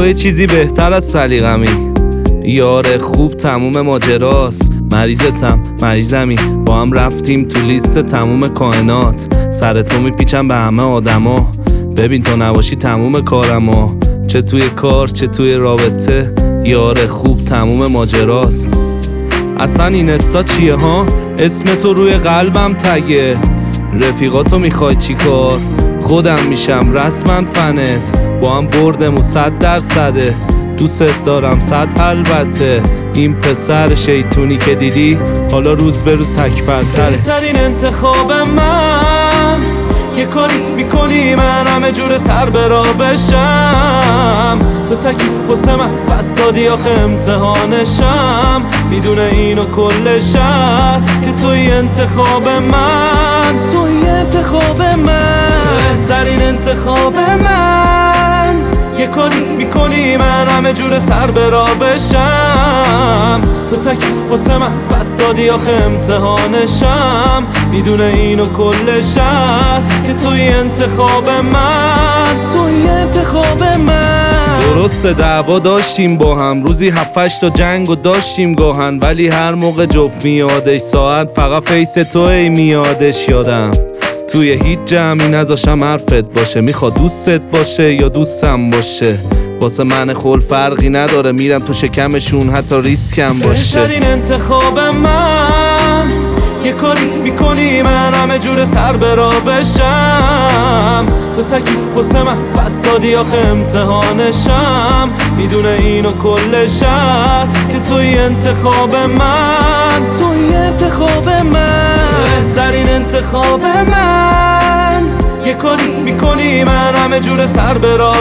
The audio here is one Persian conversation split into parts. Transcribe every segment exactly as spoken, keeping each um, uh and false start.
تو یه چیزی بهتر از سلیقمی. یار خوب تموم ماجراست، مریضتم مریضمی، با هم رفتیم تو لیست تموم کائنات. سر تو میپیچم به همه آدما، ببین تو نباشی تموم کارما. چه توی کار چه توی رابطه، یار خوب تموم ماجراست. اصلا این استا چیه ها؟ اسم تو روی قلبم تگه. رفیقاتو میخوای چی کار؟ خودم میشم رسما فنت. با هم بردم و صد درصده، دوست دارم صد البته. این پسر شیطونی که دیدی حالا روز به روز تکبرتره. بهترین انتخاب من یه کاری میکنی من همه جور سر برا بشم. تو تکی واسه من بس دادی آخه امتحانشم. میدونه اینو کل شهر که توی انتخاب من، توی انتخاب من، بهترین انتخاب من. یه کاری میکنی من همه جور سر برا بشم. تو تکی واسه من بس دادی آخه امتحانشم. میدونه اینو کل شهر که توی انتخاب من، توی انتخاب من. درسته دعوا داشتیم با هم، روزی هفتش تا جنگ و داشتیم گاهن. ولی هر موقع جفت میادش ساعت فقط فیس تو ای میادش یادم. توی هیچ جمعی نذاشم حرفت باشه، میخواد دوستت باشه یا دوستم باشه. واسه من خل فرقی نداره، میرم تو شکمشون حتی ریسکم باشه. بهترین انتخاب من یه کاری میکنی من همه جور سر برا بشم. تو تکی واسه من بس دادی آخه امتحانشم. میدونه اینو کل شهر که توی انتخاب من، توی انتخاب من، بهترین انتخاب من. یه کاری میکنی من همه جور سر برا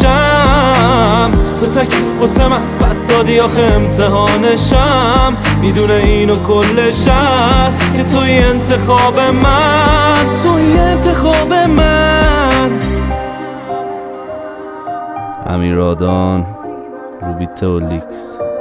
بشم. تو تکی واسه من بس دادی آخه امتحانشم. میدونه اینو کل شهر که توی انتخاب من، توی انتخاب من. امیرادان، روبیته و لیکس.